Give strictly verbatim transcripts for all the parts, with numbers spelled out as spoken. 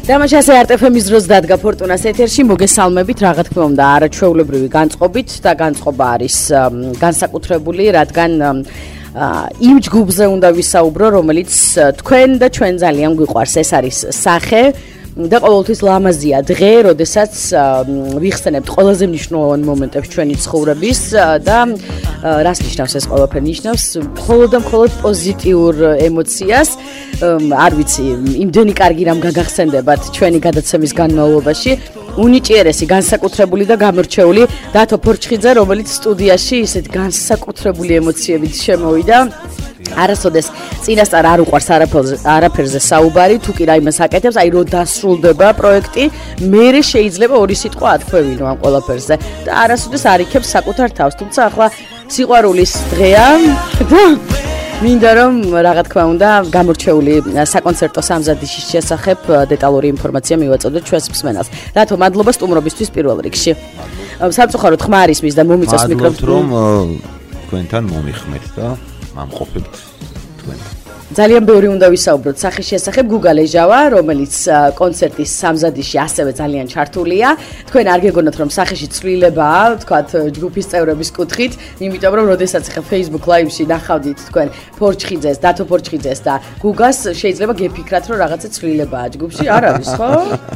დამაშასე არტ-ეფ-ის დროს დადგა ფორტუნას ეთერში მოგესალმებით, რა თქმა უნდა, არაჩვეულებრივი განწყობით და განწყობა არის განსაკუთრებული, რადგან იმ ჯგუფზე უნდა ვისაუბრო, რომელიც თქვენ და ჩვენ ძალიან გვიყვარს, ეს არის სახე და ყოველთვის ლამაზია დღე, როდესაც ვიხსენებთ ყველაზე მნიშვნელოვან მომენტებს ჩვენი ცხოვრების და რას ნიშნავს ეს ყველაფერი? ნიშნავს მხოლოდ და მხოლოდ პოზიტიურ ემოციას. არ ვიცი, იმდენი კარგი რამ გაგახსენდებათ ჩვენი გადაცემის განმავლობაში. უნიჭიერესი, განსაკუთრებული და გამორჩეული დათო ფორჩხიძე, რომელიც სტუდიაში ისეთ განსაკუთრებული ემოციებით შემოვიდა. არასოდეს წინასწარ არ უყვარს არაფერზე საუბარი, თუ კი რაიმეს აკეთებს, აი რო დასრულდება პროექტი, მერე შეიძლება ორი სიტყვა ათქვევინო ამ ყველაფერზე და არასოდეს არ იქებს საკუთარ თავს. თუმცა ახლა სიყვარულის დღეა და მინდა რომ რა თქმა უნდა გამორჩეული საკონცერტო სამზადისის შესახებ დეტალური ინფორმაცია მივაწოდოთ ჩვენს მსმენელს. რატო მადლობა სტუმრობისთვის პირველ რიგში. სამწუხაროდ ხმა არის მის და მომიწევს მიკროფონს. რომ თქვენთან მომიხმეთ და ამყოფებთ თქვენ. ძალიან ბევრი უნდა ვისაუბროთ სახის შესახებ. გუგა ლეჟავა, რომელიც კონცერტის სამზადისში ასევე ძალიან ჩართულია. თქვენ არ გეგონოთ რომ სახეში ცვლილებაა, თქვათ ჯგუფის წევრების კუთხით, იმიტომ რომ როდესაც ხა Facebook Live-ში ნახავდით თქვენ ფორჩხიძეს, დათო ფორჩხიძეს და გუგას, შეიძლება გეფიქრათ რომ რაღაცა ცვლილებაა ჯგუფში, არ არის, ხო?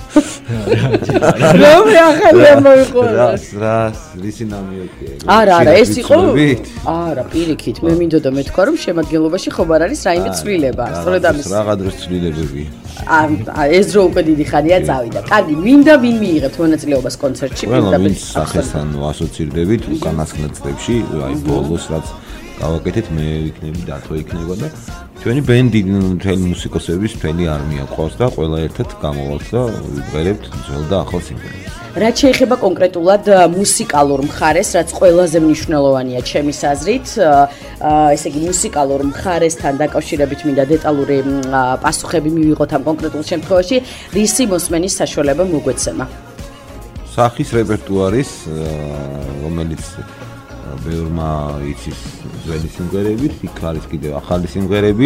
რომ ახალია მოიყოლოს. რას, რას, ისი ნამიოქია. არა, არა, ეს იყო. არა, პირიქით, მე მინდოდა მეთქვა რომ შემადგენლობაში ხომ არ არის რაიმე ცვლილება, სწორედ ამის. რაღა დროს ცვლილებები. ეს დრო უკვე დიდი ხანია წავიდა. კარგი, მინდა ვინ მიიღებთ მონაწილეობას კონცერტში? მინდა ვინ სახესთან ასოცირდებით უკანასკნელ წლებში, აი ბოლოს რაც გავაკეთეთ, მე ვიქნები დათო იქნება და ჩვენი ბენდი, მთელი მუსიკოსების მთელი არმია ყავს და ყველა ერთად გამოვალთ და ვიბღერებთ ძველ და ახალ სიმღერებს. რაც შეეხება კონკრეტულად მუსიკალურ მხარეს, რაც ყველაზე მნიშვნელოვანია ჩემის აზრით, ესე იგი მუსიკალურ მხარესთან დაკავშირებით მინდა დეტალური პასუხები მივიღოთ ამ კონკრეტულ შემთხვევაში, რისი მოსმენის საშუალება მოგვეცემა. სახის რეპერტუარის, რომელიც ბევრმა იცის ძველი სიმღერებით, იქ არის კიდევ ახალი სიმღერები,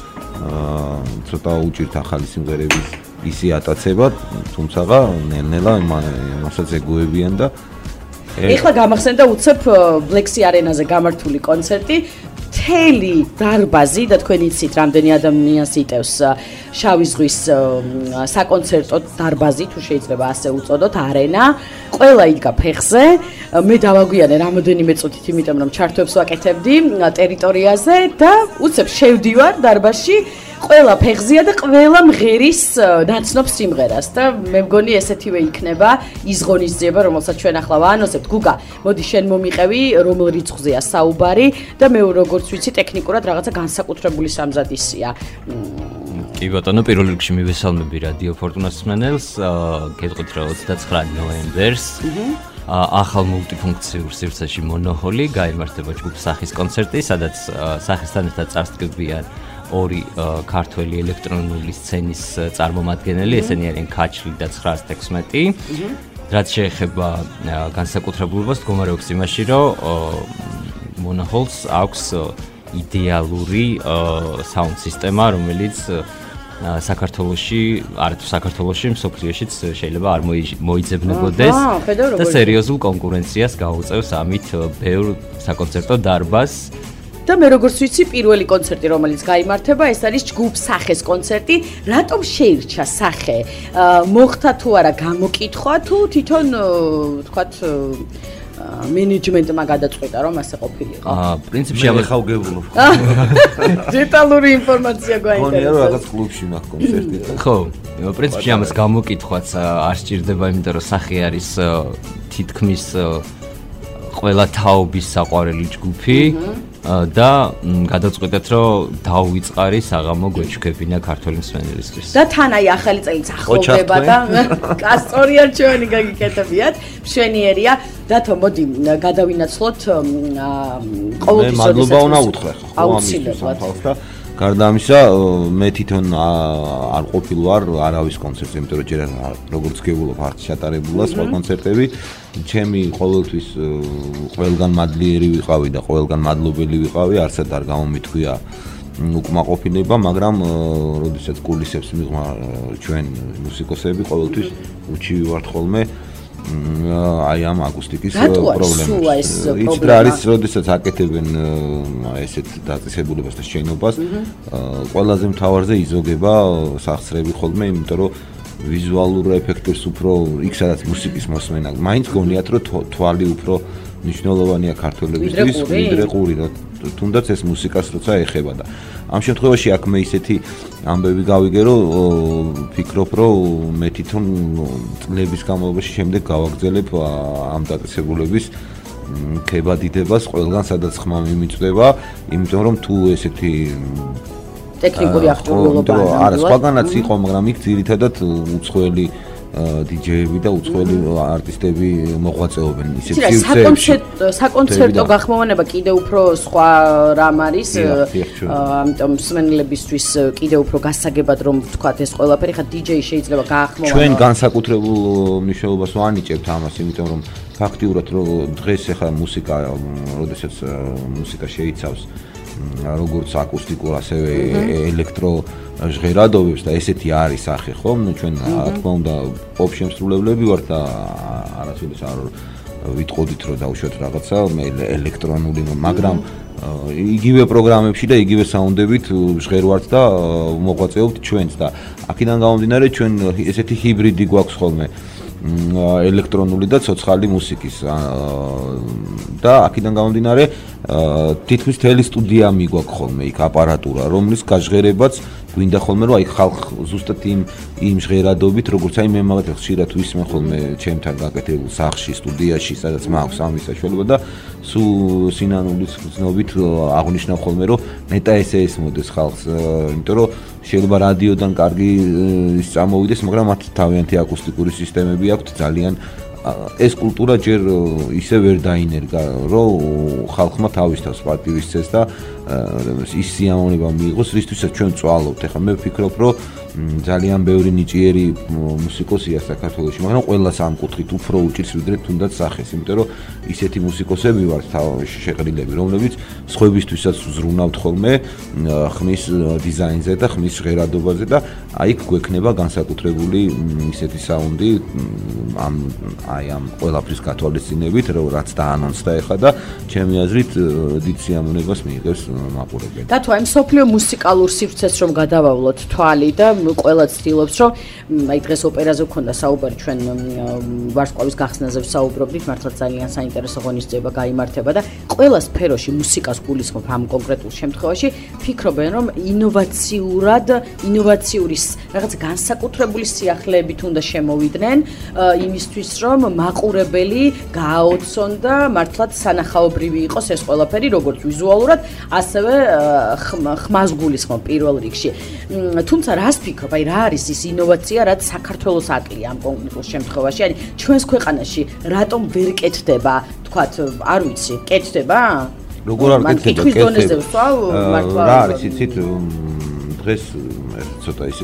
ცოტა უჭირთ ახალი სიმღერების ისი ატაცება, თუმცა ნელ-ნელა მასაც ეგუებიან და ეხლა გამახსენდა უცებ ბლექსი არენაზე გამართული კონცერტი, მთელი დარბაზი და თქვენ იცით რამდენი ადამიანს იტევს შავი ზღვის საკონცერტო დარბაზი, თუ შეიძლება ასე უწოდოთ, არენა, ყველა იდგა ფეხზე, მე დავაგვიანე რამოდენიმე წუთით, იმიტომ რომ ჩართვებს ვაკეთებდი ტერიტორიაზე და უცებ შევდივარ დარბაზში, ყველა ფეხზეა და ყველა მღერის ნაცნობ სიმღერას და მე მგონი ესეთივე იქნება ის ღონისძიება, რომელსაც ჩვენ ახლა ვაანონსებთ. გუგა, მოდი შენ მომიყევი, რომელ რიცხვზეა საუბარი და მე როგორც ვიცი, ტექნიკურად რაღაცა განსაკუთრებული სამზადისია. კი ბატონო, პირველ რიგში მივესალმები რადიო ფორტუნას მსმენელს, გეტყვით რა ოცდაცხრა ნოემბერს ახალ მულტიფუნქციურ სივრცეში მონოჰოლი გაიმართება ჯგუფ სახის კონცერტი, სადაც სახისთან ერთად წარსდგებიან ორი ქართველი ელექტრონული სცენის წარმომადგენელი, ესენი არიან ქაჩლი და ცხრაას თექვსმეტი. რაც შეეხება განსაკუთრებულობას, მდგომარეობს იმაში, რომ მონოჰოლს აქვს იდეალური საუნდ სისტემა, რომელიც საქართველოში, არათუ საქართველოში, მსოფლიოშიც შეიძლება არ მოიძებნებოდეს და სერიოზულ კონკურენციას გაუწევს ამით ბევრ საკონცერტო დარბაზს. და მე როგორც ვიცი, პირველი კონცერტი, რომელიც გაიმართება, ეს არის ჯგუფ სახეს კონცერტი. რატომ შეირჩა სახე? მოხდა თუ არა გამოკითხვა, თუ თვითონ თქვათ მენეჯმენტმა გადაწყვიტა, რომ ასე ყოფილიყო? აა, პრინციპში ამეხავგებულობ. დეტალური ინფორმაცია გვაინტერესებს. გონია რაღაც კლუბში მაქვს კონცერტი. ხო, პრინციპში ამას გამოკითხვაც არ სჭირდება, იმიტომ რომ სახე არის თითქმის ყველა თაობის საყვარელი ჯგუფი. და გადაწყვეტეთ, რომ დავიწყარი საღამო გვეჩქებინა ქართული მსმენელისთვის. და თან აი ახალი წელიც ახლოვდება და კასტორია ჩვენი გაგიკეთებიათ, მშვენიერია. დათო, მოდი გადავინაცვლოთ ყოველთვის მე მადლობა უნდა უთხრა ხო ამისთვის და გარდა ამისა, მე თვითონ არ ყოფილ ვარ არავის კონცერტზე, იმიტომ რომ ჯერ როგორც გეულობ არ ჩატარებულა სხვა კონცერტები. ჩემი ყოველთვის ყველგან მადლიერი ვიყავი და ყველგან მადლობელი ვიყავი, არცად არ გამომითქვია უკმაყოფილება, მაგრამ როდესაც კულისებს მიღმა ჩვენ მუსიკოსები ყოველთვის უჩივი ვართ ხოლმე აი ამ აკუსტიკის პრობლემებს. იცით რა არის, როდესაც აკეთებენ ესეთ დაწესებულებას და შენობას, ყველაზე მთავარზე იზოგება სახსრები ხოლმე, იმიტომ რომ ვიზუალურ ეფექტებს უფრო იქ სადაც მუსიკის მოსმენა, მაინც გონიათ რომ თვალი უფრო მნიშვნელოვანია ქართველებისთვის, ვიდრე ყური, თუნდაც ეს მუსიკას როცა ეხება და ამ შემთხვევაში აქ მე ისეთი ამბები გავიგე, რომ ფიქრობ, რომ მე თვითონ წლების განმავლობაში შემდეგ გავაგრძელებ ამ დაწესებულების ქებადიდებას ყველგან სადაც ხმა მიმიწვდება, იმიტომ რომ თუ ესეთი ტექნიკური აღჭურვილობა არა, სხვაგანაც იყო, მაგრამ იქ ძირითადად უცხოელი დიჯეები და უცხოელი არტისტები მოღვაწეობენ ისეთ სივრცეებში. საკონცერტო გახმოვანება კიდე უფრო სხვა რამ არის, ამიტომ მსმენელებისთვის კიდე უფრო გასაგებად რომ ვთქვათ ეს ყველაფერი, ხა დიჯეი შეიძლება გაახმოვანოს. ჩვენ განსაკუთრებულ მნიშვნელობას ვანიჭებთ ამას, იმიტომ რომ ფაქტიურად რომ დღეს ახლა მუსიკა, როდესაც მუსიკა შეიცავს როგორც აკუსტიკურ, ასევე ელექტრო ჟღერადობებს და ესეთი არის სახე, ხო? ნუ ჩვენ რა თქმა უნდა პოპ შემსრულებლები ვართ და არასოდეს არ ვიტყოდით რომ დავუშვათ რაღაცა ელექტრონული, მაგრამ იგივე პროგრამებში და იგივე საუნდებით ჟღერვართ და მოღვაწეობთ ჩვენც და აქედან გამომდინარე ჩვენ ესეთი ჰიბრიდი გვაქვს ხოლმე ელექტრონული და ცოცხალი მუსიკის და აქედან გამომდინარე თითქმის მთელი სტუდია მიგვაქვს ხოლმე იქ აპარატურა, რომლის გაჟღერებაც გვინდა ხოლმე რომ აი ხალხ ზუსტად იმ იმ ჟღერადობით, როგორც აი მე მაგათ ხშირად ვისმენ ხოლმე ჩემთან გაკეთებულ სახლში, სტუდიაში, სადაც მაქვს ამის საშუალება და სულ სინანულის გზნობით აღნიშნავ ხოლმე რომ ნეტა ესე ესმოდეს ხალხს, იმიტომ რომ შეიძლება რადიოდან კარგი ის წამოვიდეს, მაგრამ მათ თავიანთი აკუსტიკური სისტემები აქვთ ძალიან ეს კულტურა ჯერ ისე ვერ დაინერგა, რომ ხალხმა თავის თავს პატივი სცეს და ის სიამოვნება მიიღოს, რისთვისაც ჩვენ წვალობთ. ეხლა მე ვფიქრობ, რომ ძალიან ბევრი ნიჭიერი მუსიკოსია საქართველოში, მაგრამ ყველას ამ კუთხით უფრო უჭირს ვიდრე თუნდაც სახეს, იმიტომ რომ ისეთი მუსიკოსები ვართ შეყრილები, რომლებიც სხვებისთვისაც ზრუნავთ ხოლმე ხმის დიზაინზე და ხმის ჟღერადობაზე და აი იქ გვექნება განსაკუთრებული ისეთი საუნდი ამ აი ამ ყველაფრის გათვალისწინებით, რაც დაანონსდა ეხლა და ჩემი აზრით დიდ სიამოვნებას მიიღებს მაყურებელი. და თუ აი მსოფლიო მუსიკალურ სივრცეს რომ გადავავლოთ თვალი და ყველა ცდილობს რომ აი დღეს ოპერაზე ვქონდა საუბარი, ჩვენ ვარსკვლავის გახსნაზე ვსაუბრობდით, მართლა ძალიან საინტერესო ღონისძიება გაიმართება და ყველა სფეროში მუსიკას გულისხმობ ამ კონკრეტულ შემთხვევაში, ფიქრობენ რომ ინოვაციურად, ინოვაციური რაღაც განსაკუთრებული სიახლეებით უნდა შემოვიდნენ იმისთვის რომ მაყურებელი გააოცონ და მართლაც სანახაობრივი იყოს ეს ყველაფერი, როგორც ვიზუალურად, ასევე ხმას გულისხმობ პირველ რიგში. თუმცა რას ფიქრობ, აი რა არის ის ინოვაცია, რაც საქართველოს აკლია ამ კონკრეტულ შემთხვევაში? აი ჩვენს ქვეყანაში რატომ ვერ კეთდება, თქვათ, არ ვიცი, კეთდება? როგორ არ კეთდება? კითხვის დონეზე ვსვავ, მართლა რა არის, იცით, დღეს ცოტა ისე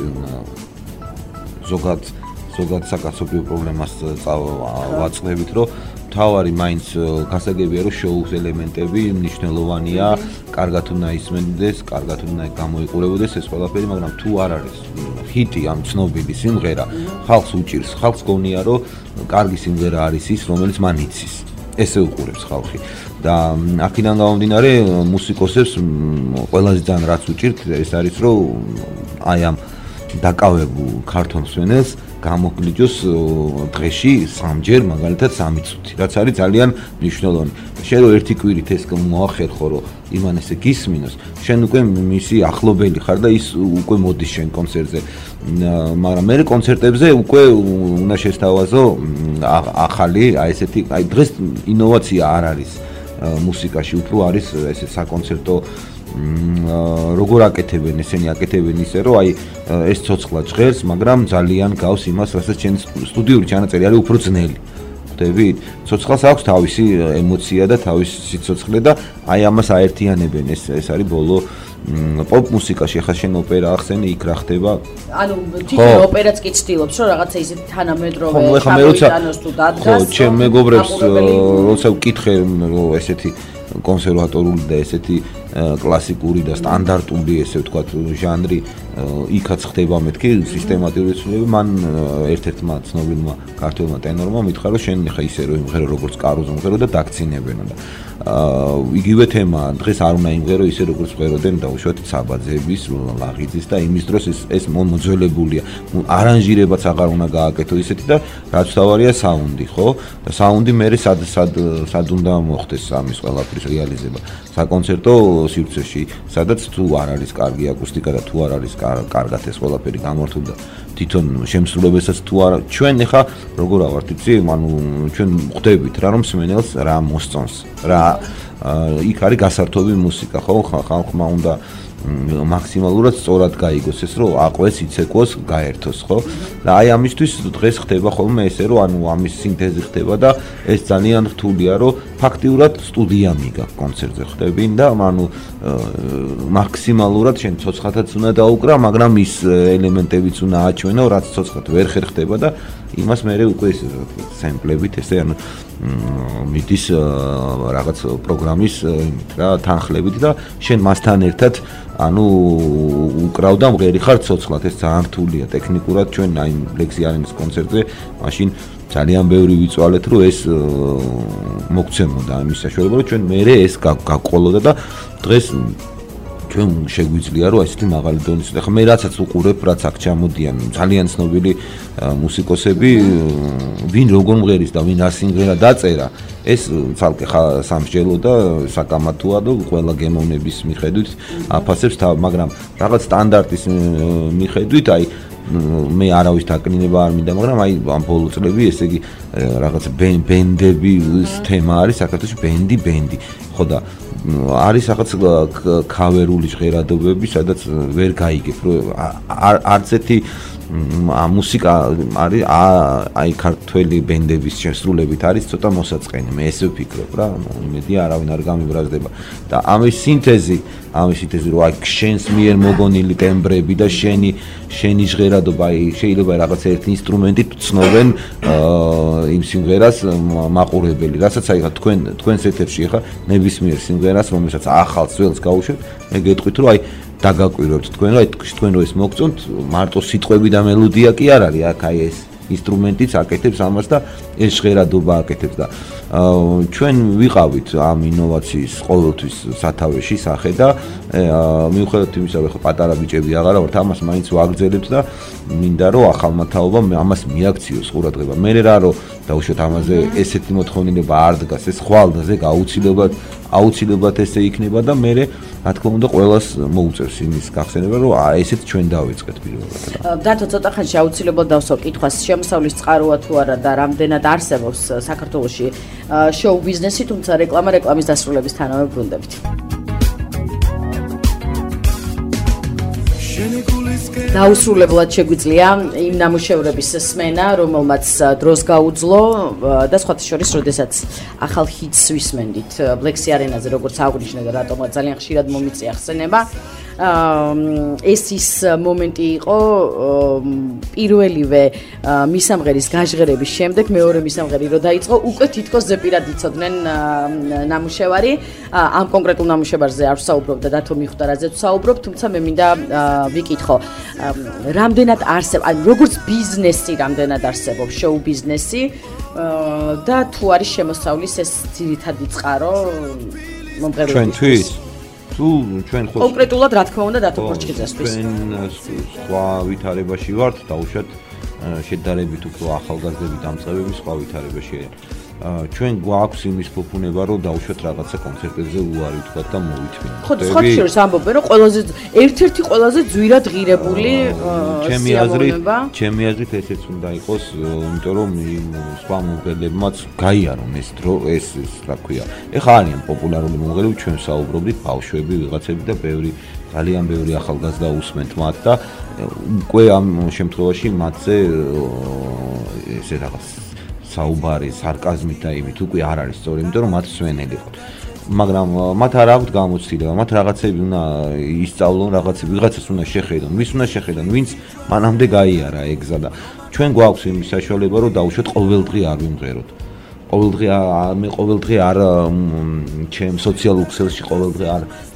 ზოგად ზოგად საკაცობრიო პრობლემას ვაწყდებით, რომ თავარი მაინც გასაგებია, რომ შოუს ელემენტები მნიშვნელოვანია, კარგად უნდა ისმენდეს, კარგად უნდა გამოიყურებოდეს ეს ყველაფერი, მაგრამ თუ არ არის ჰიტი ამ ცნობილი სიმღერა, ხალხს უჭირს, ხალხს გონია, რომ კარგი სიმღერა არის ის, რომელიც მან იცის. ესე უყურებს ხალხი. და აქედან გამომდინარე, მუსიკოსებს ყველაზე ძალიან რაც უჭირთ, ეს არის, რომ აი ამ დაკავებულ ქართულ მსმენელს გამოგლიჯოს დღეში სამჯერ, მაგალითად სამი წუთი, რაც არის ძალიან მნიშვნელოვანი. შენ რო ერთი კვირით ეს მოახერხო, რომ იმან ესე გისმინოს, შენ უკვე მისი ახლობელი ხარ და ის უკვე მოდის შენ კონცერტზე. მაგრამ მე კონცერტებზე უკვე უნდა შესთავაზო ახალი, აი ესეთი, აი დღეს ინოვაცია არ არის მუსიკაში, უფრო არის ესე საკონცერტო როგორ აკეთებენ, ესენი აკეთებენ ისე, რომ აი ეს ცოცხლა ჟღერს, მაგრამ ძალიან გავს იმას, რასაც შენ სტუდიური ჩანაწერი არის უფრო ძნელი. ხვდებით? ცოცხლას აქვს თავისი ემოცია და თავისი სიცოცხლე და აი ამას აერთიანებენ. ეს ეს არის ბოლო პოპ მუსიკაში, ახლა შენ ოპერა ახსენე, იქ რა ხდება? ანუ თვითონ ოპერაც კი ცდილობს, რომ რაღაცა ისეთი თანამედროვე ჩამოიტანოს თუ დადგას. ხო, ჩემ მეგობრებს როცა ვკითხე, რომ ესეთი კონსერვატორული და ესეთი კლასიკური და სტანდარტული, ესე ვთქვათ, ჟანრი იქაც ხდება მეთქი სისტემატიური ცვლილება. მან ერთ-ერთმა ცნობილმა ქართველმა ტენორმა მითხრა, რომ შენ ხა ისე რომ იმღერო როგორც კაროზე მღერო და დაგცინებენ და იგივე თემა დღეს არ უნდა იმღერო ისე როგორც მღეროდნენ დაუშვათ საბაძეების, ლაღიძის და იმის დროს ეს ეს მოძველებულია. არანჟირებაც აღარ უნდა გააკეთო ისეთი და რაც თავარია საუნდი, ხო? და საუნდი მე სად სად სად უნდა მოხდეს ამის ყველაფრის რეალიზება. საკონცერტო სივრცეში, სადაც თუ არ არის კარგი აკუსტიკა და თუ არ არის კარგად ეს ყველაფერი გამართული და თვითონ შემსრულებელსაც თუ არა ჩვენ ეხა როგორ ავართ იცი, ანუ ჩვენ ხვდებით რა რომ მსმენელს რა მოსწონს, რა იქ არის გასართობი მუსიკა, ხო? ხალხმა უნდა მაქსიმალურად სწორად გაიგოს ეს რომ აყვეს, იცეკვოს, გაერთოს, ხო? და აი ამისთვის დღეს ხდება ხოლმე ესე რომ ანუ ამის სინთეზი ხდება და ეს ძალიან რთულია რომ ფაქტიურად სტუდია მიგა კონცერტზე ხდებინ და ანუ მაქსიმალურად შენ ცოცხლათაც უნდა დაუკრა, მაგრამ ის ელემენტებიც უნდა აჩვენო, რაც ცოცხლად ვერ ხერხდება და იმას მე უკვე ეს სემპლებით ესე ანუ მიდის რაღაც პროგრამის რა თანხლებით და შენ მასთან ერთად ანუ უკრავ და მღერი ხარ ცოცხლად ეს ძალიან რთულია ტექნიკურად ჩვენ აი ლექსი არენის კონცერტზე მაშინ ძალიან ბევრი ვიწვალეთ რომ ეს მოგცემოდა ამის საშუალება რომ ჩვენ მერე ეს გაყოლოდა და დღეს ჩვენ შეგვიძლია რომ ესეთი მაღალი დონის და ხა მე რაცაც უყურებ რაც აქ ჩამოდიან ძალიან ცნობილი მუსიკოსები ვინ როგორ მღერის და ვინ არ სიმღერა დაწერა ეს ცალკე სამსჯელო და საკამათოა და ყველა გემოვნების მიხედვით აფასებს თავ მაგრამ რაღაც სტანდარტის მიხედვით აი მე არავის დაკნინება არ მინდა მაგრამ აი ამ ბოლო წლები ესე იგი რაღაც ბენდების თემა არის საქართველოში ბენდი ბენდი ხო და არის რაღაც ქავერული ჟღერადობები სადაც ვერ გაიგებ რომ არც ერთი მუსიკა არის აი ქართველი ბენდების შესრულებით არის ცოტა მოსაწყენი მე ესე ვფიქრობ რა იმედია არავინ არ გამიბრაზდება და ამის სინთეზი ამის სინთეზი რომ აი შენს მიერ მოგონილი ტემბრები და შენი შენი ჟღერადობა აი შეიძლება რაღაც ერთი ინსტრუმენტით ცნობენ იმ სიმღერას მაყურებელი რასაც აი თქვენ თქვენს ეთერში ხა ნებისმიერ სიმღერას რომელსაც ახალ ძველს გაუშვებთ მე გეტყვით რომ აი დაგაკვირვებთ თქვენ რომ აი თქვენ რომ ეს მოგწონთ მარტო სიტყვები და მელოდია კი არ არის აქ აი ეს ინსტრუმენტიც აკეთებს ამას და ეს ჟღერადობა აკეთებს და ჩვენ ვიყავით ამ ინოვაციის ყოველთვის სათავეში სახე და მიუხედავად იმისა რომ პატარა ბიჭები აღარა ვართ ამას მაინც ვაგრძელებთ და მინდა რომ ახალმა თაობამ ამას მიაქციოს ყურადღება მე რა რომ დაუშვათ ამაზე ესეთი მოთხოვნილება არ დგას ეს ხვალდაზე აუცილებლად აუცილებლად ესე იქნება და მე რა თქმა უნდა ყველას მოუწევს იმის გახსენება რომ ესეთ ჩვენ დავიწყეთ პირველად დათო ცოტა ხანში აუცილებლად დავსვა კითხვას შემოსავლის წყაროა თუ არა და რამდენად არსებობს საქართველოში შოუ ბიზნესი თუმცა რეკლამა რეკლამის დასრულებისთანავე ბრუნდებით დაუსრულებლად შეგვიძლია იმ ნამუშევრების სმენა, რომელმაც დროს გაუძლო და სხვათა შორის, როდესაც ახალ ჰიტს ვისმენდით ბლექსი არენაზე, როგორც აღნიშნე და რატომაც ძალიან ხშირად მომიწია ხსენება. ეს ის მომენტი იყო პირველივე მისამღერის გაჟღერების შემდეგ მეორე მისამღერი რო დაიწყო უკვე თითქოს ზეპირად იცოდნენ ნამუშევარი ამ კონკრეტულ ნამუშევარზე არ ვსაუბრობ და დათო მიხვდა რაზეც ვსაუბრობ თუმცა მე მინდა ვიკითხო რამდენად არსებობს ან როგორც ბიზნესი რამდენად არსებობს შოუ ბიზნესი და თუ არის შემოსავლის ეს ძირითადი წყარო მომღერლისთვის თუ ჩვენ ხო კონკრეტულად რა თქმა უნდა დათო პორჩხიძესთვის ჩვენ სხვა ვითარებაში ვართ დაუშვათ შედარებით უფრო ახალგაზრდები დამწყებები სხვა ვითარებაში ჩვენ გვაქვს იმის ფუფუნება რომ დაუშვათ რაღაცა კონცერტებზე უარი ვთქვათ და მოვითმინოთ ხო სხვა შორის ამბობენ რომ ყველაზე ერთ-ერთი ყველაზე ძვირად ღირებული ჩემი აზრით ჩემი აზრით ესეც უნდა იყოს იმიტომ რომ სხვა მომღერლებმაც გაიარონ ეს დრო ეს რა ქვია ეხლა არიან პოპულარული მომღერლები ჩვენ საუბრობდით ბავშვები ვიღაცები და ბევრი ძალიან ბევრი ახალგაზრდა უსმენთ მათ და უკვე ამ შემთხვევაში მათზე ესე რაღაც საუბარი სარკაზმით და იმით უკვე არ არის სწორი, იმიტომ რომ მათ სვენელი ხო. მაგრამ მათ არ აქვთ გამოცდილება, მათ რაღაცები უნდა ისწავლონ, რაღაცები ვიღაცას უნდა შეხედონ, ვის უნდა შეხედონ, ვინც მანამდე გაიარა ეგზა და ჩვენ გვაქვს იმის საშუალება, რომ დაუშვათ ყოველდღე არ ვიმღეროთ. ყოველდღე მე ყოველდღე არ ჩემ სოციალურ ქსელში ყოველდღე არ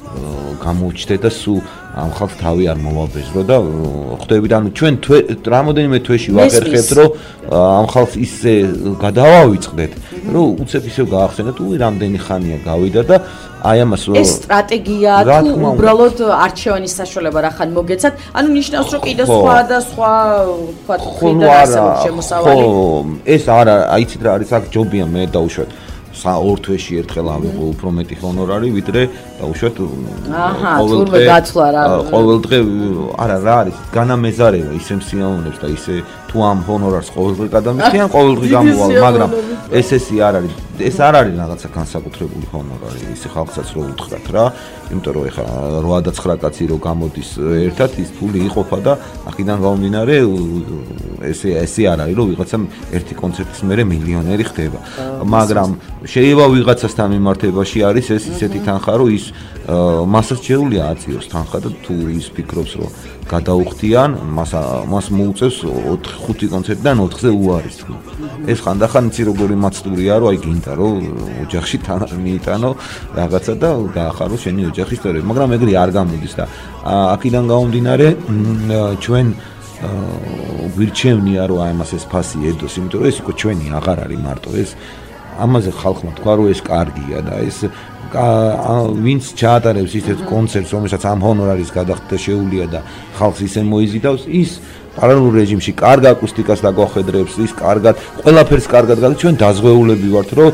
გამოუჩნდე და სულ ამ ხალხს თავი არ მოვაბეზრო და ხვდებით ანუ ჩვენ რამოდენიმე თვეში ვახერხებთ რომ ამ ხალხს ისე გადავავიწყდეთ რომ უცებ ისევ გაახსენოთ უი რამდენი ხანია გავიდა და აი ამას ეს სტრატეგია თუ უბრალოდ არჩევანის საშუალება რახან მოგეცათ ანუ ნიშნავს რომ კიდე სხვა და სხვა თქვა ხვიდან არსებობს შემოსავალი ხო ეს არა აიცით რა არის აქ ჯობია მე დაუშვათ ორ თვეში ერთხელ ავიღო უფრო მეტი ჰონორარი ვიდრე დაუშვათ ყოველდღე ყოველდღე არა რა არის განამეზარება ისე მსიაუნებს და ისე თუ ამ ჰონორარს ყოველდღე გადამიხდიან ყოველდღე გამოვალ მაგრამ ეს ესე არ არის ეს არ არის რაღაცა განსაკუთრებული ჰონორარი ისე ხალხსაც რო უთხრათ რა იმიტომ რომ ეხლა რვა კაცი რო გამოდის ერთად ის ფული იყოფა და აქედან გამომდინარე ესე ესე არ არის რომ ვიღაცა ერთი კონცერტის მერე მილიონერი ხდება მაგრამ შეიძლება ვიღაცასთან მიმართებაში არის ეს ისეთი თანხა რომ ის მასაც შეუძლია აწიოს თანხა და თუ ის ფიქრობს რომ გადაუხდიან მას მას მოუწევს ხუთი კონცერტიდან ოთხზე უარის თქმა ეს ხანდახან იცი როგორი მაცდურია რომ აი გინდა რომ ოჯახში თან მიიტანო რაღაცა და გაახარო შენი ოჯახის ისტორია მაგრამ ეგრე არ გამოდის და აქედან გამომდინარე ჩვენ გვირჩევნია რომ აი მას ეს ფასი ედოს იმიტომ რომ ეს უკვე ჩვენი აღარ არის მარტო ეს ამაზე ხალხმა თქვა რომ ეს კარგია და ეს ვინც ჩაატარებს ისეთ კონცერტს რომელსაც ამ ჰონორარის გადახდა შეუძლია და ხალხს ისე მოიზიდავს ის პარალელურ რეჟიმში კარგ აკუსტიკას დაგვახედრებს ის კარგად ყველაფერს კარგად გადის ჩვენ დაზღვეულები ვართ რომ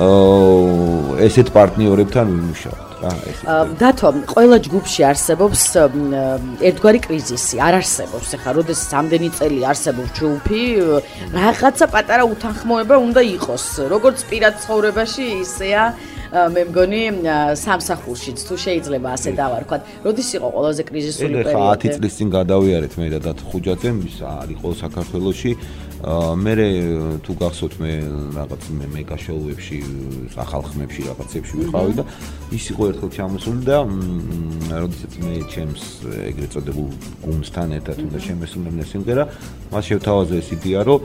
ესეთ პარტნიორებთან ვიმუშაოთ დათო, ყველა ჯგუფში არსებობს ერთგვარი კრიზისი, არ არსებობს. ეხლა როდესაც ამდენი წელი არსებობს ჯგუფი, რაღაცა პატარა უთანხმოება უნდა იყოს. როგორც პირად ცხოვრებაში, ისეა მე მგონი სამსახურშიც თუ შეიძლება ასე დავარქვათ. როდის იყო ყველაზე კრიზისული პერიოდი? ეხლა ათი წლის წინ გადავიარეთ მე და დათო ხუჯაძემ, ის არ იყო საქართველოში. მე თუ გახსოვთ მე რაღაც მე მეგა შოუებში, ახალხმებში რაღაცებში ვიყავი და ის იყო ერთხელ ჩამოსული და როდესაც მე ჩემს ეგრეთ წოდებულ გუნდთან ერთად უნდა შემესრულებინა სიმღერა, მას შევთავაზე ეს იდეა, რომ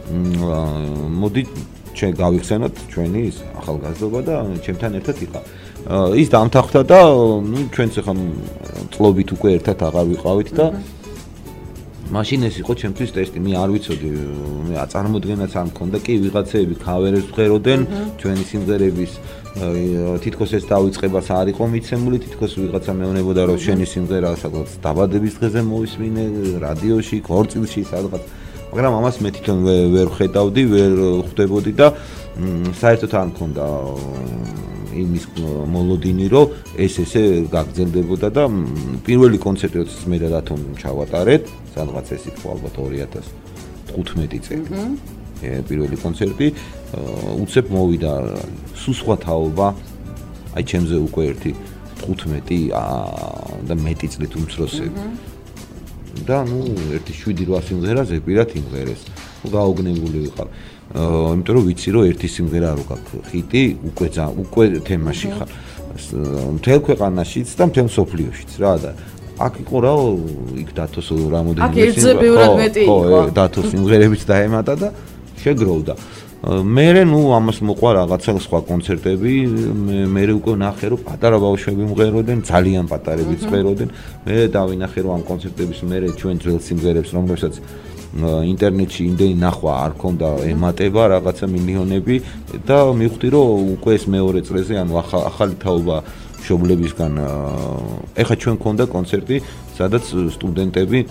მოდი ჩვენ გავიხსენოთ ჩვენი ის ახალგაზრდობა და ჩემთან ერთად იყავ. ის დამთანხმდა და ნუ ჩვენც ახლა წლობით უკვე ერთად აღარ ვიყავით და მაშინ ეს იყო ჩემთვის ტესტი, მე არ ვიცოდი, მე წარმოდგენაც არ მქონდა, კი ვიღაცეები ქავერებს ვღეროდნენ, ჩვენი სიმღერების თითქოს ეს დავიწყებას არ იყო მიცემული, თითქოს ვიღაცა მეუბნებოდა რომ შენი სიმღერა სადღაც დაბადების დღეზე მოვისმინე, რადიოში, ქორწილში, სადღაც, მაგრამ ამას მე თვითონ ვერ ხედავდი, ვერ ხვდებოდი და საერთოდ არ მქონდა იმის მოლოდინი რომ ეს ესე გაგრძელდებოდა და პირველი კონცერტი როდესაც მე და დათომ ჩავატარეთ სადღაც ეს იყო ალბათ ორი ათას თხუთმეტი წელი პირველი კონცერტი უცებ მოვიდა სულ სხვა თაობა აი ჩემზე უკვე ერთი თხუთმეტი და მეტი წლით უმცროსები და ნუ ერთი შვიდი რვა სიმღერაზე პირად იმღერეს გაოგნებული ვიყავ იმიტომ რომ ვიცი რომ ერთი სიმღერა რო გაქვს ხიტი უკვე უკვე თემაში ხარ მთელ ქვეყანაშიც და მთელ სოფლიოშიც რა და აქ იყო რა იქ დათოს რამოდენიმე სიმღერა აქ ეძე ბევრად მეტი იყო ხო დათოს სიმღერებიც დაემატა და შეგროვდა მე ნუ ამას მოყვა რაღაცა სხვა კონცერტები მე უკვე ნახე რომ პატარა ბავშვები მღეროდნენ ძალიან პატარებიც მღეროდნენ მე დავინახე რომ ამ კონცერტების მერე ჩვენ ძველ სიმღერებს რომლებსაც ინტერნეტში იმდენი ნახვა არ ქონდა ემატება რაღაცა მილიონები და მივხვდი რომ უკვე ეს მეორე წრეზე ანუ ახალი თაობა მშობლებისგან ეხა ჩვენ ქონდა კონცერტი სადაც სტუდენტები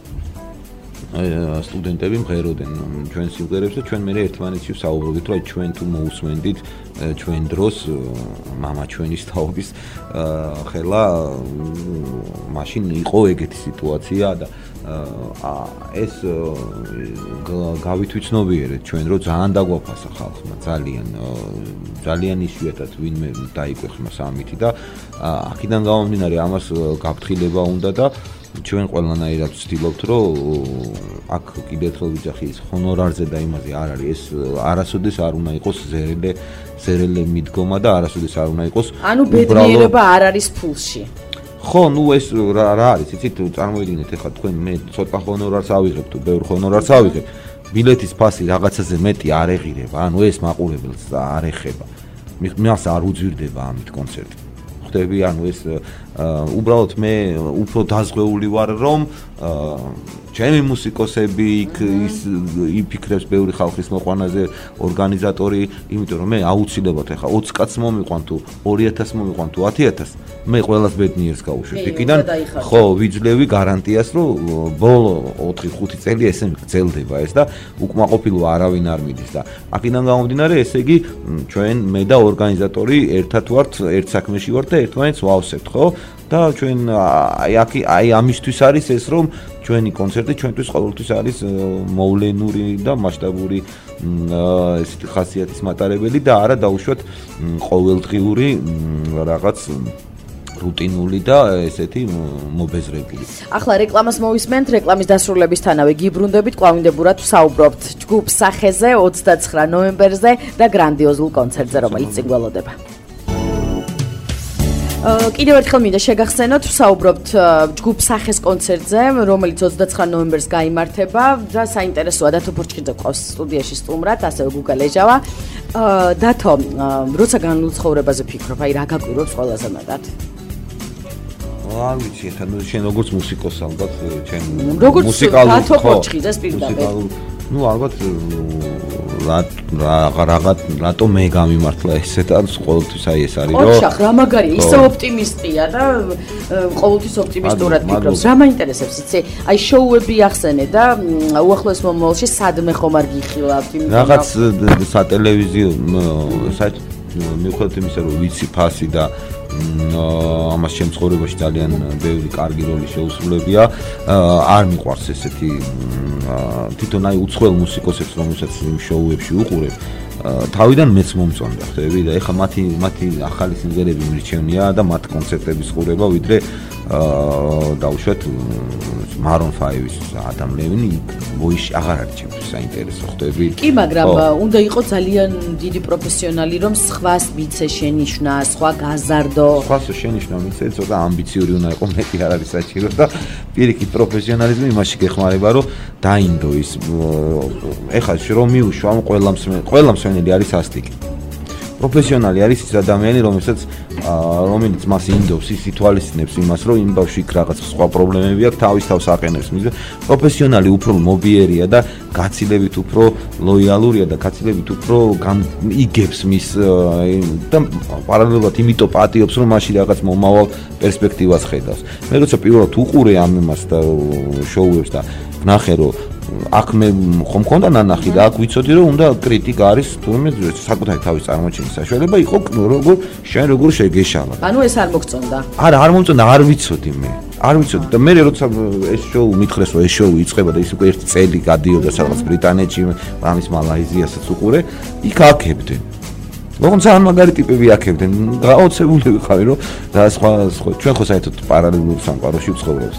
სტუდენტები მღეროდნენ ჩვენ სიმღერებს და ჩვენ მე ერთმანეთში ვსაუბრობდით რომ ჩვენ თუ მოусვენდით ჩვენ დროს мама ჩვენის თაობის ხელა მაშინ იყო ეგეთი სიტუაცია და ეს გავითვითნობიერეთ ჩვენ რომ ძალიან დაგვაფასა ხალხმა ძალიან ძალიან იშვიათად ვინმე დაიკვეხნა სამითი და აქედან გამომდინარე ამას გაფრთხილება უნდა და ჩვენ ყველანაირად ვცდილობთ რომ აქ კიდევ ერთხელ ვიძახი ის ჰონორარზე და იმაზე არ არის ეს არასოდეს არ უნდა იყოს ზერელე ზერელე მიდგომა და არასოდეს არ უნდა იყოს ანუ ბედნიერება არ არის ფულში ხო, ნუ ეს რა არის, იცით, წარმოიდგინეთ ახლა თქვენ მე ცოტა ჰონორარს ავიღებ თუ ბევრ ჰონორარს ავიღებ, ბილეთის ფასი რაღაცაზე მეტი არ ეღირება, ანუ ეს მაყურებელს არ ეხება. მას არ უძვირდება ამით კონცერტი. ხვდები, ანუ ეს უბრალოდ მე უფრო დაზღვეული ვარ რომ ჩემი მუსიკოსები იქ ის იფიქრებს ბევრი ხალხის მოყვანაზე ორგანიზატორი, იმიტომ რომ მე აუცილებლად ახლა ოცი კაცს მომიყვან თუ ორი ათასს მომიყვან თუ ათი ათასს, მე ყველას ბედნიერს გავუშვებ. იქიდან ხო ვიძლევი გარანტიას, რომ ბოლო ოთხი ხუთი წელი ესე გრძელდება ეს და უკმაყოფილო არავინ არ მიდის და აქედან გამომდინარე, ესე იგი ჩვენ მე და ორგანიზატორი ერთად ვართ, ერთ საქმეში ვართ და ერთმანეთს ვავსებთ, ხო? და ჩვენ აი აქ აი ამისთვის არის ეს რომ ჩვენი კონცერტი ჩვენთვის ყოველთვის არის მოვლენური და მასშტაბური ესეთი ხასიათის მატარებელი და არა დაუშვათ ყოველდღიური რაღაც რუტინული და ესეთი მობეზრებული. ახლა რეკლამას მოვისმენთ, რეკლამის დასრულებისთანავე გიბრუნდებით, ყვავინდებურად ვსაუბრობთ ჯგუფ სახეზე ოცდაცხრა ნოემბერზე და გრანდიოზულ კონცერტზე, რომელიც წინ გველოდება. კიდევ ერთხელ მინდა შეგახსენოთ, ვსაუბრობთ ჯგუფ სახეს კონცერტზე, რომელიც ოცდაცხრა ნოემბერს გაიმართება და საინტერესოა დათო ფორჩხიძე ყავს სტუდიაში სტუმრად, ასევე გუგა ლეჟავა. დათო, როცა განუცხოვრებაზე ფიქრობ, აი რა გაკვირვებს ყველაზე მეტად? არ ვიცი, თან შენ როგორც მუსიკოს ალბათ, ჩემ მუსიკალურ დათო ფორჩხიძეს პირდაპირ. ну ალბათ რა რა რატო მე გამიმართლა ესე და ყოველთვის აი ეს არის რომ ოჩახ რა მაგარია ისე ოპტიმისტია და ყოველთვის ოპტიმისტურად ფიქრობს რა მაინტერესებს იცი აი შოუები ახსენე და უახლოეს მომავალში სადმე ხომ არ გიხილავთ იმ რაღაც სატელევიზიო საერთოდ მიუხედავად იმისა რომ ვიცი ფასი და ამას ჩემ ცხოვრებაში ძალიან ბევრი კარგი როლი შეუსრულებია არ მიყვარს ესეთი თვითონ აი უცხოელ მუსიკოსებს რომელსაც იმ შოუებში უყურებ თავიდან მეც მომწონდა ხდები და ეხლა მათი მათი ახალი სიმღერები მირჩევნია და მათ კონცერტების ყურება ვიდრე დაუშვათ მარონ ფაივის ადამ ლევინი ვოიში აღარ არის ჩემთვის საინტერესო ხდები კი მაგრამ უნდა იყოს ძალიან დიდი პროფესიონალი რომ სხვას მიცე შენიშნა სხვა გაზარდო სხვას შენიშნა მიცე ცოტა ამბიციური უნდა იყოს მეტი არ არის საჭირო და პირიქით პროფესიონალიზმი იმაში გეხმარება რომ დაინდო ის ეხლა რომ მიუშვა ყველა ყველა მსმენელი არის ასტიკი პროფესიონალი არის ის ადამიანი რომელსაც რომელიც მას ინდობს ის ითვალისწინებს იმას რომ იმ ბავშვი იქ რაღაც სხვა პრობლემები აქვს თავის თავს აყენებს მის პროფესიონალი უფრო მობიერია და გაცილებით უფრო ლოიალურია და გაცილებით უფრო იგებს მის და პარალელურად იმიტომ პატიობს რომ მაშინ რაღაც მომავალ პერსპექტივას ხედავს მე როცა პირველად უყურე ამ იმას და შოუებს და ნახე რომ აქ მე ხომ მქონდა ნანახი და აქ ვიცოდი რომ უნდა კრიტიკა არის თურმე საკუთარი თავის წარმოჩენის საშუალება იყო როგორ შენ როგორ შეგეშალა ანუ ეს არ მოგწონდა არა არ მომწონდა არ ვიცოდი მე არ ვიცოდი და მე როცა ეს შოუ მითხრეს რომ ეს შოუ იწყება და ის უკვე ერთი წელი გადიოდა სადღაც ბრიტანეთში ამის მალაიზიასაც უყურე იქ აქებდნენ როგორც ამ მაგარი ტიპები აქებდნენ გაოცებული ვიყავი რომ და სხვა ჩვენ ხო საერთოდ პარალელურ სამყაროში ვცხოვრობთ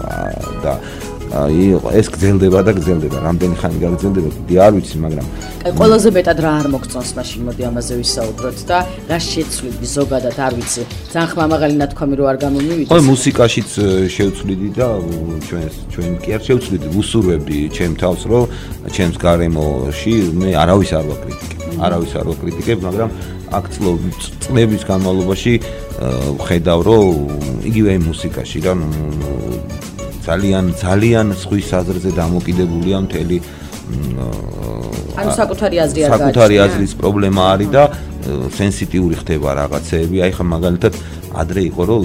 და აი ეს გრძელდება და გრძელდება რამდენი ხანი გაგრძელდება კიდე არ ვიცი მაგრამ აი ყველაზე მეტად რა არ მოგწონს მაშინ მოდი ამაზე ვისაუბროთ და რა შეცვლიდი ზოგადად არ ვიცი ძალიან ხმამაღალი ნათქვამი რო არ გამომივიდეს ხო მუსიკაშიც შევცვლიდი და ჩვენ ჩვენ კი არ შევცვლიდი ვუსურვებდი ჩემ თავს რომ ჩემს გარემოში მე არავის არ ვაკრიტიკებ არავის არ ვაკრიტიკებ მაგრამ აქ წლების განმავლობაში ვხედავ რომ იგივე მუსიკაში რა ძალიან ძალიან სხვის აზრზე დამოკიდებულია მთელი ანუ საკუთარი აზრი არ გააჩნია საკუთარი აზრის პრობლემა არის და სენსიტიური ხდება რაღაცეები აი ხა მაგალითად ადრე იყო რომ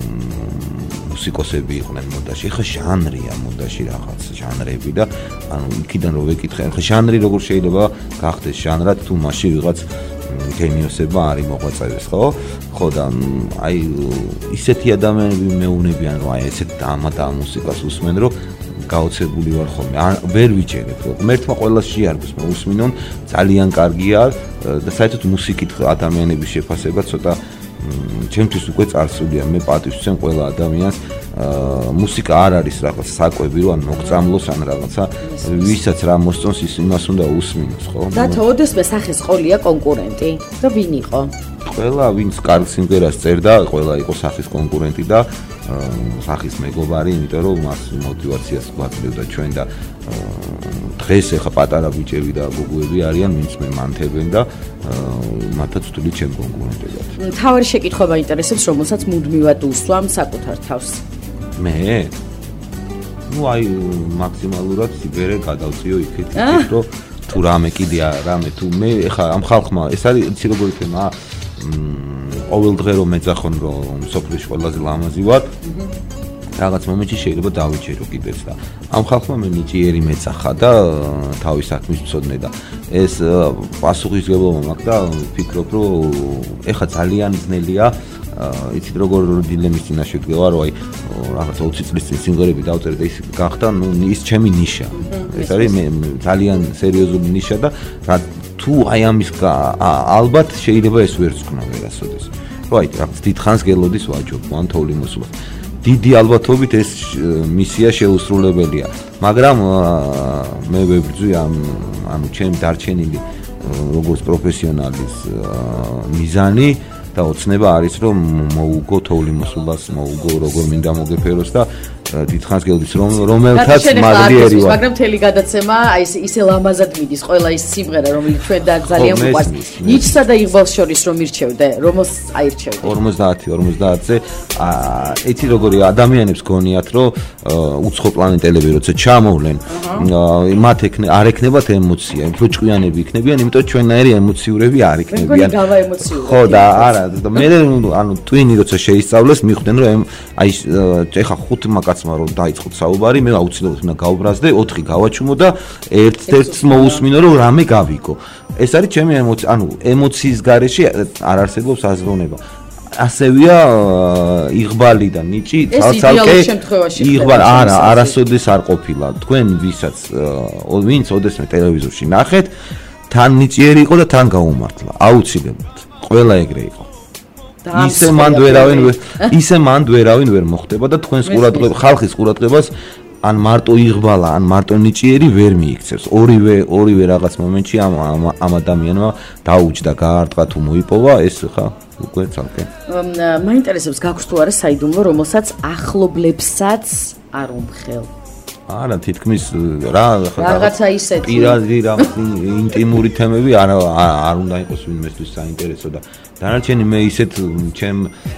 მუსიკოსები იყვნენ მოდაში ხა ჟანრია მოდაში რაღაც ჟანრები და ანუ იქიდან რომ ვეკითხე ხა ჟანრი როგორ შეიძლება გახდეს ჟანრად თუ მასში ვიღაც გენიოსება არის მოღვაწეებს ხო ხო და აი ისეთი ადამიანები მეუბნებიან რომ აი ესეთ დამატა მუსიკას უსმენ რომ გაოცებული ვარ ხოლმე არ ვერ ვიჭერებ რომ მერთმა ყველას შეარგოს მოусმინონ ძალიან კარგია და საერთოდ მუსიკით ადამიანების შეფასება ცოტა ჩემთვის უკვე წარსულია მე პატივს ვცემ ყველა ადამიანს მუსიკა არ არის რაღაც საკვები რომ ან მოგწამლოს ან რაღაცა ვისაც რა მოსწონს ის იმას უნდა უსმინოს ხო და თოდესმე სახეს ყოლია კონკურენტი და ვინ იყო ყველა ვინც კარგ სიმღერას წერდა ყველა იყო სახის კონკურენტი და სახის მეგობარი, იმიტომ რომ მას мотиваციას გვაძლევდა ჩვენ და დღეს ახლა პატარა ბიჭები და გოგოები არიან, ვინც მე მანთებენ და მათაც თვლი ჩემ კონკურენტებად. თავარი შეკითხვა მაინტერესებს, რომელსაც მუდმივად უსვამ საკუთარ თავს. მე? ნუ აი მაქსიმალურად სიბერე გადავწიო იქით, რომ თუ რამე კიდე რამე თუ მე ახლა ამ ხალხმა ეს არის იცი როგორი თემა ყოველ დღე რომ მეძახონ რომ სოფლის ყველაზე ლამაზი ვარ რაღაც მომენტში შეიძლება დავიჭერო კიდეც და ამ ხალხმა მე ნიჭიერი მეძახა და თავის საქმის მცოდნე და ეს პასუხისგებლობა მაქვს და ვფიქრობ რომ ეხა ძალიან ძნელია იცით როგორ დილემის წინაშე ვდგება რომ აი რაღაც ოცი წლის წინ სიმღერები დავწერე და ის გახდა ნუ ის ჩემი ნიშა ეს არის მე ძალიან სერიოზული ნიშა და რა თუ აი ამის ალბათ შეიძლება ეს ვერ ზქნა ვერასოდეს რომ აი რაღაც დიდხანს გელოდის ვაჯობ ან თოვლი მოსულა დიდი ალბათობით ეს მისია შეუსრულებელია მაგრამ მე ვებრძვი ამ ანუ ჩემ დარჩენილი როგორც პროფესიონალის მიზანი და ოცნება არის რომ მოუგო თოვლი მოსულას მოუგო როგორ მინდა მოგეფეროს და დიდხანს გელოდის რომ რომელთაც მადლიერი ვარ მაგრამ მთელი გადაცემა აი ისე ლამაზად მიდის ყველა ის სიმღერა რომელიც ჩვენ და ძალიან გვყვარს ნიჩსა და იღბალს შორის რომ ირჩევდე რომელს აირჩევდე ორმოცდაათი ორმოცდაათზე იცი როგორი ადამიანებს გონიათ რომ უცხო პლანეტელები როცა ჩამოვლენ მათ არ ეკნებათ ემოცია უფრო ჭკვიანები იქნებიან იმიტომ ჩვენნაირი ემოციურები არ იქნებიან ხო და არა და მე ანუ ტვინი როცა შეისწავლეს მიხვდნენ რომ აი ეხა ხუთი მაკაცმა რომ დაიწყოთ საუბარი მე აუცილებლად უნდა გავბრაზდე ოთხი გავაჩუმო და ერთ-ერთს მოусმინო რომ რამე გავიგო ეს არის ჩემი ემოცია ანუ ემოციის გარეშე არ არსებობს აზროვნება ასევია იღბალი და ნიჭი ცალცალკე იღბალი არა არასოდეს არ ყოფილა თქვენ ვისაც ვინც ოდესმე ტელევიზორში ნახეთ თან ნიჭიერი იყო და თან გაუმართლა აუცილებლად ყველა ეგრე იყო ისე მანდ ვერავინ ისე მანდ ვერავინ ვერ მოხდება და თქვენს ყურადღებას ხალხის ყურადღებას ან მარტო იღბალა ან მარტო ნიჭიერი ვერ მიიქცევს ორივე ორივე რაღაც მომენტში ამ ამ ადამიანმა დაუჯდა გაარტყა თუ მოიპოვა ეს ხა უკვე ცალკე მაინტერესებს გაქვს თუ არა საიდუმლო რომელსაც ახლობლებსაც არ უმხელ არა თითქმის რა რაღაცა ისეთი პირადი რა ინტიმური თემები არ არ უნდა იყოს ვინმესთვის საინტერესო და დანარჩენი მე ისეთ ჩემ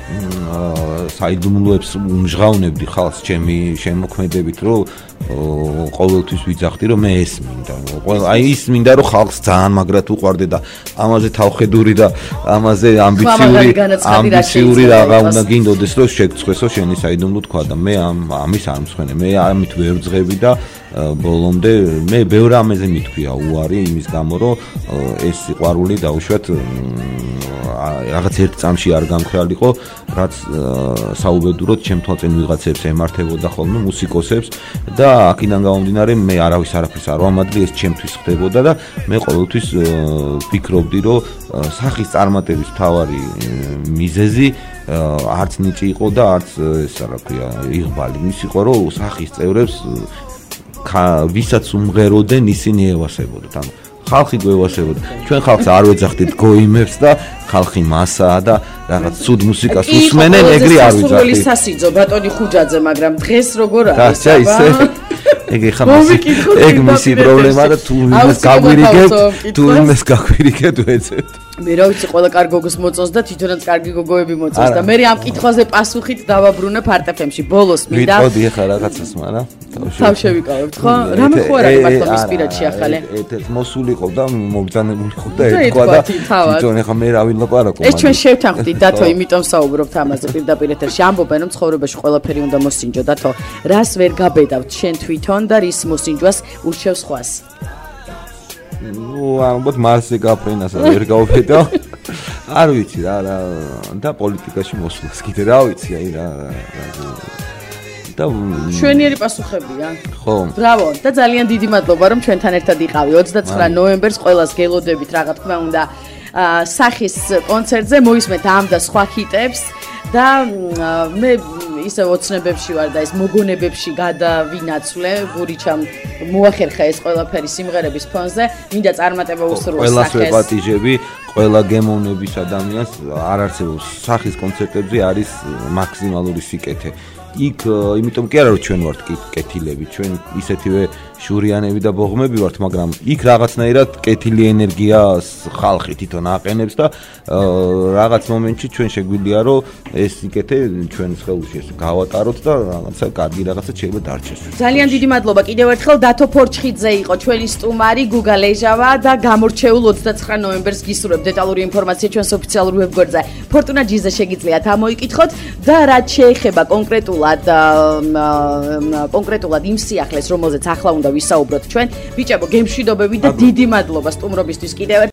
საიდუმლოებს უმჟღავნებდი ხალხს ჩემი შემოქმედებით რომ ყოველთვის ვიძახდი რომ მე ეს მინდა აი ის მინდა რომ ხალხს ძალიან მაგრად უყვარდე და ამაზე თავხედური და ამაზე ამბიციური ამბიციური რაღა უნდა გინდოდეს რომ შეგწყვესო შენი საიდუმლო თქვა და მე ამ ამის არ მსხვენე მე ამით ვერ ვძღები და ბოლომდე მე ბევრ ამაზე მithქვია უარი იმის გამო რომ ეს სიყვარული დაუშვათ რაღაც ერთ წამში არ გამქრალიყო რაც საუბედუროდ ჩემ თვალწინ ვიღაცებს ემართებოდა ხოლმე მუსიკოსებს და აქედან გამომდინარე მე არავის არაფერს არ ვამადლი ეს ჩემთვის ხდებოდა და მე ყოველთვის ვფიქრობდი რომ სახის წარმატების მთავარი მიზეზი არც ნიჭი იყო და არც ეს რა ქვია იღბალი ის იყო რომ სახის წევრებს ვისაც უმღეროდნენ ისინი ევასებოდათ ანუ ხალხი გვევასებოდა ჩვენ ხალხს არ ვეძახდით გოიმებს და ხალხი მასაა და რაღაც ცუდ მუსიკას უსმენენ ეგრე არ ვიძახდით სულ სასიძო ბატონი ხუჯაძე მაგრამ დღეს როგორ არის და ისე ეგ ხა ეგ მისი პრობლემაა და თუ იმას გაგვირიგებთ თუ იმას გაგვირიგებთ ვეცებთ მე რა ვიცი ყველა კარგი გოგოს მოწონს და თვითონაც კარგი გოგოები მოწონს და მე ამ კითხვაზე პასუხით დავაბრუნებ არტეფემში ბოლოს მინდა ვიტყოდი ახლა რაღაცას მაგრამ თავ შევიკავებთ ხო რამე ხო არ არის მართლა მის პირადში ახალი ერთ-ერთ მოსულიყო და მოგძანებულიყო და ეთქვა და თვითონ ახლა მე რა ვილაპარაკო ეს ჩვენ შევთანხმდით დათო იმიტომ საუბრობთ ამაზე პირდაპირ ეთერში ამბობენ რომ ცხოვრებაში ყველაფერი უნდა მოსინჯო დათო რას ვერ გაბედავთ შენ თვითონ და რის მოსინჯვას ურჩევს ხვას ნუ ამბობ მარსზე გაფრენას ვერ გავფედო არ ვიცი რა რა და პოლიტიკაში მოსვლას კიდე რა ვიცი აი რა და შვენიერი პასუხებია ხო ბრავო და ძალიან დიდი მადლობა რომ ჩვენთან ერთად იყავი ოცდაცხრა ნოემბერს ყველას გელოდებით რა თქმა უნდა სახის კონცერტზე მოისმენთ ამ და სხვა ჰიტებს და მე ისე ოცნებებში ვარ და ეს მოგონებებში გადავინაცვლე გურიჩამ მოახერხა ეს ყველაფერი სიმღერების ფონზე მინდა წარმატება უსურვოს სახეს ყველას ვეპატიჟები ყველა გემოვნების ადამიანს არ არსებობს სახის კონცერტებზე არის მაქსიმალური სიკეთე იქ იმიტომ კი არა რომ ჩვენ ვართ კეთილები, ჩვენ ისეთივე შურიანები და ბოღმები ვართ, მაგრამ იქ რაღაცნაირად კეთილი ენერგია ხალხი თვითონ აყენებს და რაღაც მომენტში ჩვენ შეგვიძლია რომ ეს იკეთე ჩვენ ხელში ეს გავატაროთ და რაღაცა კარგი რაღაცა შეიძლება დარჩეს. ძალიან დიდი მადლობა კიდევ ერთხელ დათო ფორჩხიძე იყო ჩვენი სტუმარი, გუგა ლეჟავა და გამორჩეულ ოცდაცხრა ნოემბერს გისურვებ დეტალური ინფორმაცია ჩვენს ოფიციალურ ვებგვერდზე. ფორტუნა ჯიზე შეგიძლიათ ამოიკითხოთ და რაც შეეხება კონკრეტულად კონკრეტულად იმ სიახლეს, რომელზეც ახლა უნდა ვისაუბროთ ჩვენ, ბიჭებო, გემშვიდობები და დიდი მადლობა სტუმრობისთვის კიდევ